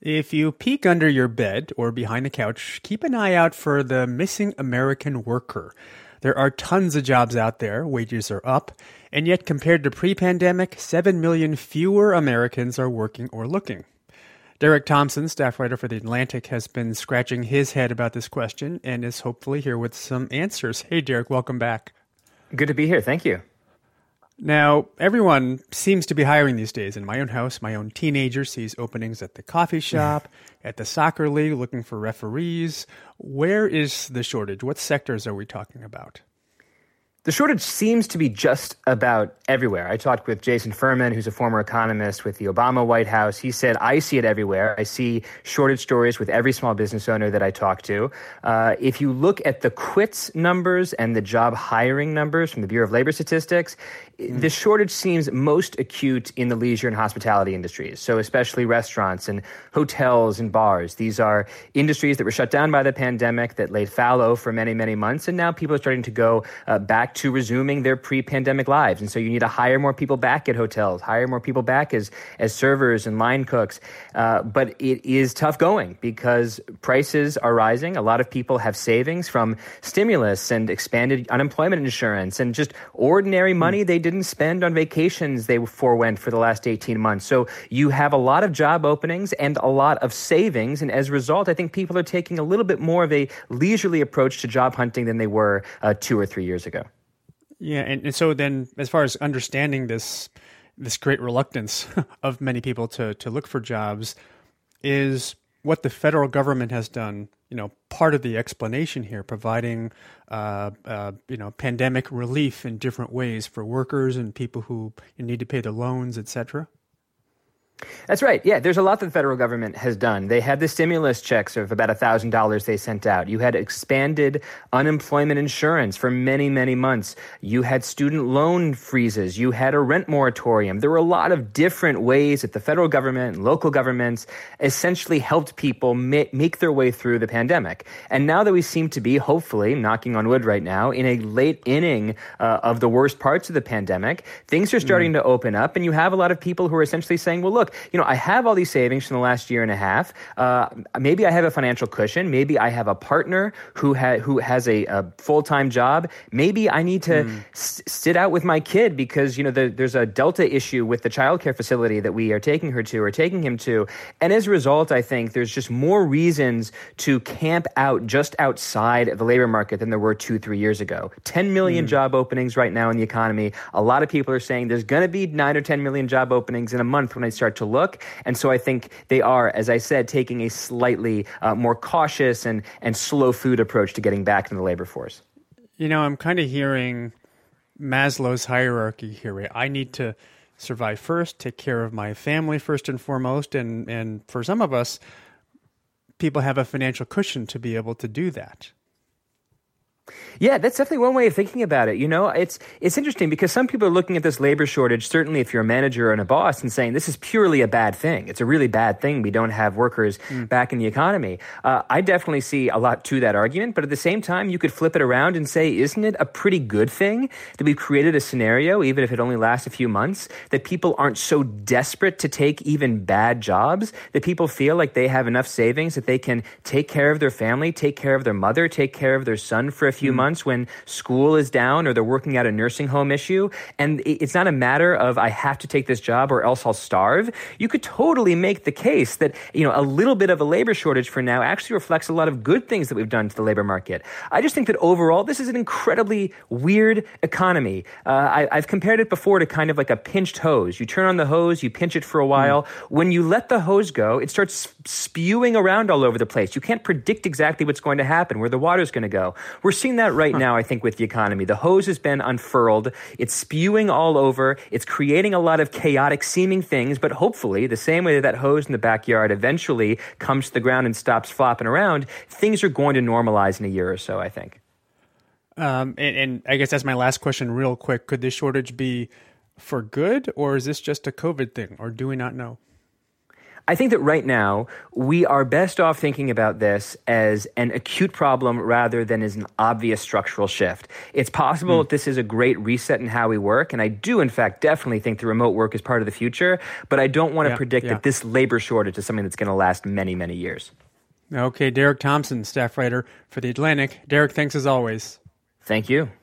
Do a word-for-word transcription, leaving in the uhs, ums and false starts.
If you peek under your bed or behind the couch, keep an eye out for the missing American worker. There are tons of jobs out there, wages are up, and yet compared to pre-pandemic, seven million fewer Americans are working or looking. Derek Thompson, staff writer for The Atlantic, has been scratching his head about this question and is hopefully here with some answers. Hey, Derek, welcome back. Good to be here. Thank you. Now, everyone seems to be hiring these days. In my own house, my own teenager sees openings at the coffee shop, at the soccer league, looking for referees. Where is the shortage? What sectors are we talking about? The shortage seems to be just about everywhere. I talked with Jason Furman, who's a former economist with the Obama White House. He said, I see it everywhere. I see shortage stories with every small business owner that I talk to. Uh, if you look at the quits numbers and the job hiring numbers from the Bureau of Labor Statistics, mm. the shortage seems most acute in the leisure and hospitality industries. So especially restaurants and hotels and bars. These are industries that were shut down by the pandemic that laid fallow for many, many months. And now people are starting to go uh, back to resuming their pre-pandemic lives. And so you need to hire more people back at hotels, hire more people back as, as servers and line cooks. Uh, but it is tough going because prices are rising. A lot of people have savings from stimulus and expanded unemployment insurance and just ordinary money they didn't spend on vacations they forewent for the last eighteen months. So you have a lot of job openings and a lot of savings. And as a result, I think people are taking a little bit more of a leisurely approach to job hunting than they were uh, two or three years ago. Yeah, and, and so then as far as understanding this this great reluctance of many people to, to look for jobs, is what the federal government has done, you know, part of the explanation here, providing, uh, uh, you know, pandemic relief in different ways for workers and people who need to pay their loans, et cetera? That's right. Yeah, there's a lot that the federal government has done. They had the stimulus checks of about one thousand dollars they sent out. You had expanded unemployment insurance for many, many months. You had student loan freezes. You had a rent moratorium. There were a lot of different ways that the federal government and local governments essentially helped people ma- make their way through the pandemic. And now that we seem to be, hopefully, knocking on wood right now, in a late inning uh, of the worst parts of the pandemic, things are starting mm. to open up. And you have a lot of people who are essentially saying, well, look, you know, I have all these savings from the last year and a half. Uh, maybe I have a financial cushion. Maybe I have a partner who, ha- who has a, a full-time job. Maybe I need to mm. s- sit out with my kid because, you know, the, there's a Delta issue with the childcare facility that we are taking her to or taking him to. And as a result, I think there's just more reasons to camp out just outside of the labor market than there were two, three years ago. ten million mm. job openings right now in the economy. A lot of people are saying there's going to be nine or ten million job openings in a month when I start to look. And so I think they are, as I said, taking a slightly uh, more cautious and, and slow food approach to getting back into the labor force. You know, I'm kind of hearing Maslow's hierarchy here. Right? I need to survive first, take care of my family first and foremost. And, and for some of us, people have a financial cushion to be able to do that. Yeah, that's definitely one way of thinking about it. You know, it's it's interesting because some people are looking at this labor shortage, certainly if you're a manager and a boss, and saying this is purely a bad thing. It's a really bad thing. We don't have workers mm. back in the economy. Uh, I definitely see a lot to that argument. But at the same time, you could flip it around and say, isn't it a pretty good thing that we've created a scenario, even if it only lasts a few months, that people aren't so desperate to take even bad jobs, that people feel like they have enough savings that they can take care of their family, take care of their mother, take care of their son for a few mm. months when school is down or they're working at a nursing home issue. And it's not a matter of I have to take this job or else I'll starve. You could totally make the case that, you know, a little bit of a labor shortage for now actually reflects a lot of good things that we've done to the labor market. I just think that overall, this is an incredibly weird economy. Uh, I, I've compared it before to kind of like a pinched hose. You turn on the hose, you pinch it for a while. Mm. When you let the hose go, it starts spewing around all over the place. You can't predict exactly what's going to happen, where the water's going to go. We're seeing that right now, I think, with the economy. The hose has been unfurled. It's spewing all over. It's creating a lot of chaotic seeming things, but hopefully the same way that that hose in the backyard eventually comes to the ground and stops flopping around, things are going to normalize in a year or so, I think. Um, and, and I guess that's my last question real quick. Could this shortage be for good, or is this just a COVID thing, or do we not know? I think that right now we are best off thinking about this as an acute problem rather than as an obvious structural shift. It's possible mm. that this is a great reset in how we work, and I do, in fact, definitely think the remote work is part of the future, but I don't want to yeah, predict yeah. that this labor shortage is something that's going to last many, many years. Okay, Derek Thompson, staff writer for The Atlantic. Derek, thanks as always. Thank you.